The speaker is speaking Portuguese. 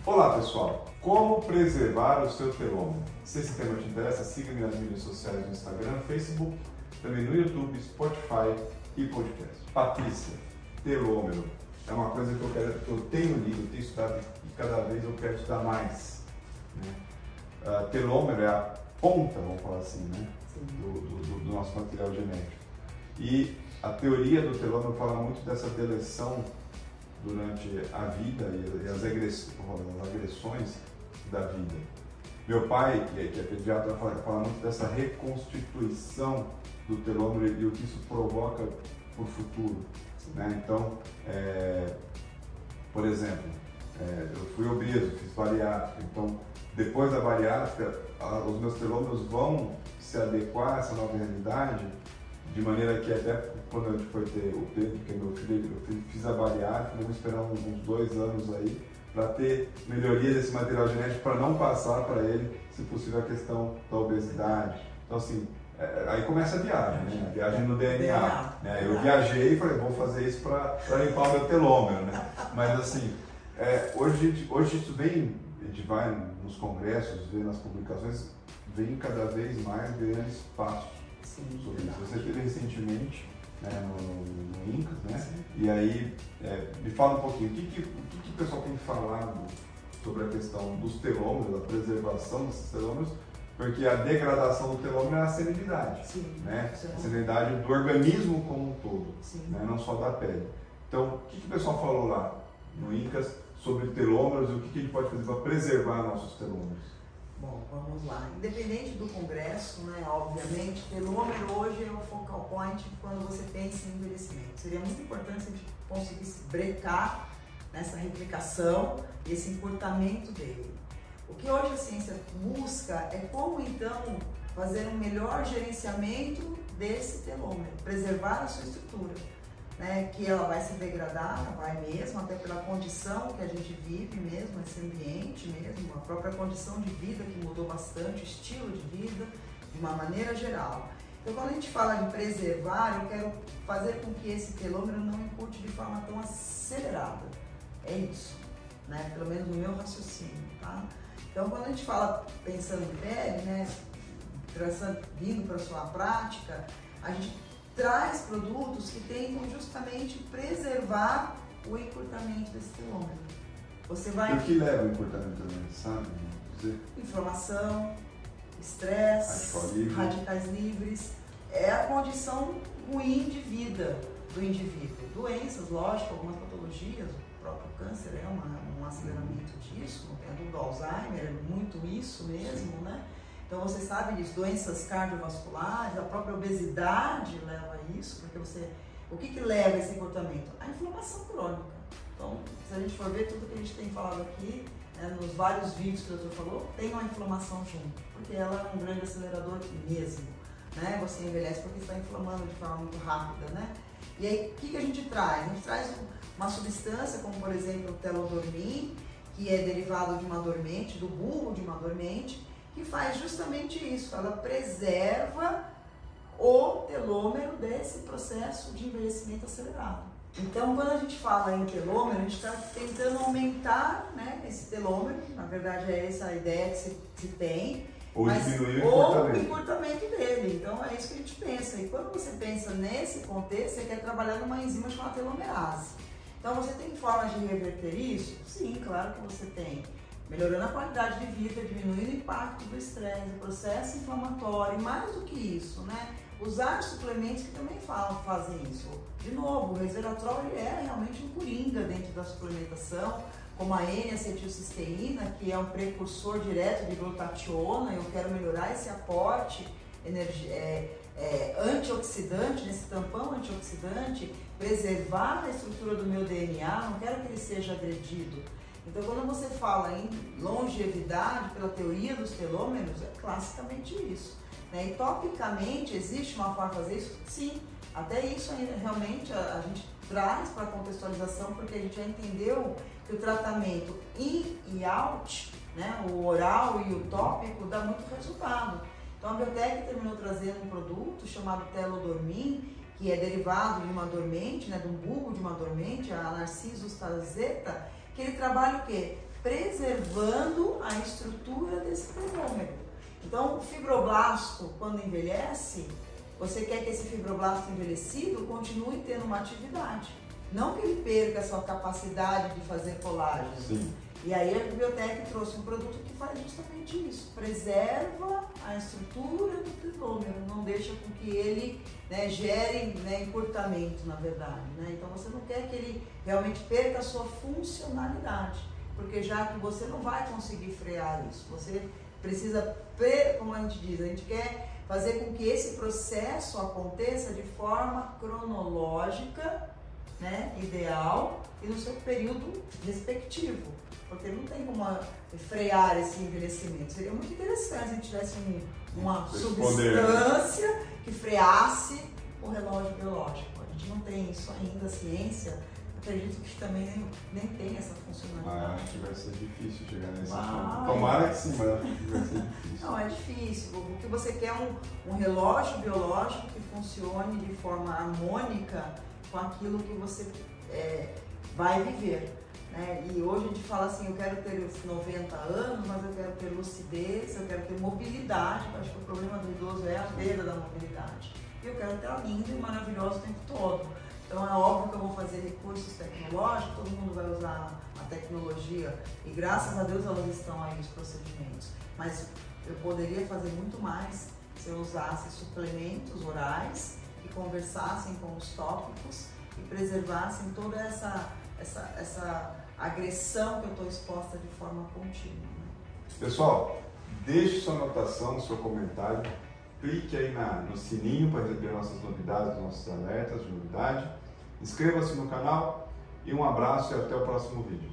Olá pessoal, como preservar o seu telômero? Se esse tema te interessa, siga-me nas mídias sociais no Instagram, Facebook, também no YouTube, Spotify e podcast. Patrícia, telômero é uma coisa que eu tenho lido, tenho estudado e cada vez eu quero estudar mais. Né? Telômero é a ponta, vamos falar assim, né? Do nosso material genético. E a teoria do telômero fala muito dessa deleção durante a vida e as agressões da vida. Meu pai, que é pediatra, fala muito dessa reconstituição do telômero e o que isso provoca para o futuro. Né? Então, por exemplo, eu fui obeso, fiz bariátrica, então depois da bariátrica os meus telômeros vão se adequar a essa nova realidade, de maneira que até quando a gente foi ter o Pedro, que é meu filho, eu fiz a bariátrica, vamos esperar uns 2 anos aí para ter melhoria desse material genético, para não passar para ele, se possível, a questão da obesidade. Então assim, aí começa a viagem, né? A viagem no DNA. Né? Eu viajei e falei, vou fazer isso para limpar o meu telômero, né? Mas assim, hoje isso vem, a gente vai nos congressos, vê nas publicações, vem cada vez mais grandes passos sobre isso. Você teve recentemente, né, no INCAS, né? Sim. E aí, me fala um pouquinho, o que o pessoal tem falado sobre a questão dos telômeros, da preservação desses telômeros, porque a degradação do telômero é a senilidade, né? A senilidade do organismo como um todo, né? Não só da pele. Então, o que o pessoal falou lá no INCAS sobre telômeros e o que a gente pode fazer para preservar nossos telômeros? Bom, vamos lá. Independente do congresso, né, obviamente, telômero hoje é o focal point quando você pensa em envelhecimento. Seria muito importante se a gente conseguisse brecar nessa replicação e esse encurtamento dele. O que hoje a ciência busca é como, então, fazer um melhor gerenciamento desse telômero, preservar a sua estrutura. Né, que ela vai se degradar, vai mesmo, até pela condição que a gente vive mesmo, esse ambiente mesmo, a própria condição de vida que mudou bastante, o estilo de vida, de uma maneira geral. Então, quando a gente fala de preservar, eu quero fazer com que esse telômero não encurte de forma tão acelerada. É isso, né? Pelo menos no meu raciocínio, tá? Então, quando a gente fala pensando em pele, né, vindo para a sua prática, a gente traz produtos que tentam justamente preservar o encurtamento desse telômero. Você vai... E o que leva ao encurtamento também, sabe? Inflamação, estresse, radicais livres. É a condição ruim de vida do indivíduo. Doenças, lógico, algumas patologias, o próprio câncer é um aceleramento disso, do Alzheimer, é muito isso mesmo, né? Então você sabe disso, doenças cardiovasculares, a própria obesidade leva a isso, porque o que leva a esse comportamento? A inflamação crônica. Então, se a gente for ver tudo que a gente tem falado aqui, né, nos vários vídeos que o doutor falou, tem uma inflamação junto, porque ela é um grande acelerador mesmo. Né? Você envelhece porque está inflamando de forma muito rápida. Né? E aí, o que a gente traz? A gente traz uma substância, como por exemplo o telodormin, que é derivado de uma dormente, do bulbo de uma dormente, que faz justamente isso, ela preserva o telômero desse processo de envelhecimento acelerado. Então, quando a gente fala em telômero, a gente está tentando aumentar, né, esse telômero, na verdade é essa a ideia que se tem, ou diminuir o encurtamento dele. Então, é isso que a gente pensa. E quando você pensa nesse contexto, você quer trabalhar numa enzima chamada telomerase. Então, você tem formas de reverter isso? Sim, claro que você tem. Melhorando a qualidade de vida, diminuindo o impacto do estresse, do processo inflamatório, e mais do que isso, né? Usar suplementos que também fazem isso. De novo, o resveratrol ele é realmente um coringa dentro da suplementação, como a N-acetilcisteína, que é um precursor direto de glutationa. Eu quero melhorar esse aporte antioxidante, nesse tampão antioxidante, preservar a estrutura do meu DNA, não quero que ele seja agredido. Então, quando você fala em longevidade, pela teoria dos telômeros, é classicamente isso. Né? E topicamente, existe uma forma de fazer isso? Sim, até isso realmente a gente traz para a contextualização, porque a gente já entendeu que o tratamento in e out, né, o oral e o tópico, dá muito resultado. Então, a Biotech terminou trazendo um produto chamado Telodormin, que é derivado de uma dormente, né, de um bulbo de uma dormente, a Narcissus tarzeta, que ele trabalha o quê? preservando a estrutura desse telômero. Então, o fibroblasto, quando envelhece, você quer que esse fibroblasto envelhecido continue tendo uma atividade. Não que ele perca a sua capacidade de fazer colágeno. Sim. E aí a Biotech trouxe um produto que faz justamente isso. Preserva a estrutura do telômero, não deixa com que ele, né, gere, né, encurtamento, na verdade. Né? Então você não quer que ele realmente perca a sua funcionalidade, porque já que você não vai conseguir frear isso, você precisa, como a gente diz, a gente quer fazer com que esse processo aconteça de forma cronológica, né, ideal, e no seu período respectivo, porque não tem como frear esse envelhecimento. Seria muito interessante se a gente tivesse uma substância que freasse o relógio biológico. A gente não tem isso ainda, a ciência, acredito que também nem tem essa funcionalidade. Acho que vai ser difícil chegar nesse ponto. Tomara que sim, mas acho que vai ser difícil. Não, é difícil. O que você quer é um relógio biológico que funcione de forma harmônica com aquilo que você vai viver. Né? E hoje a gente fala assim, eu quero ter 90 anos, mas eu quero ter lucidez, eu quero ter mobilidade. Eu acho que o problema do idoso é a perda da mobilidade. E eu quero ter a linda e maravilhosa o tempo todo. Então é óbvio que eu vou fazer recursos tecnológicos, todo mundo vai usar a tecnologia e graças a Deus elas estão aí, os procedimentos. Mas eu poderia fazer muito mais se eu usasse suplementos orais e conversassem com os tópicos e preservassem toda essa agressão que eu estou exposta de forma contínua. Né? Pessoal, deixe sua anotação, seu comentário, clique aí no sininho para receber nossas novidades, nossos alertas de novidade. Inscreva-se no canal e um abraço e até o próximo vídeo.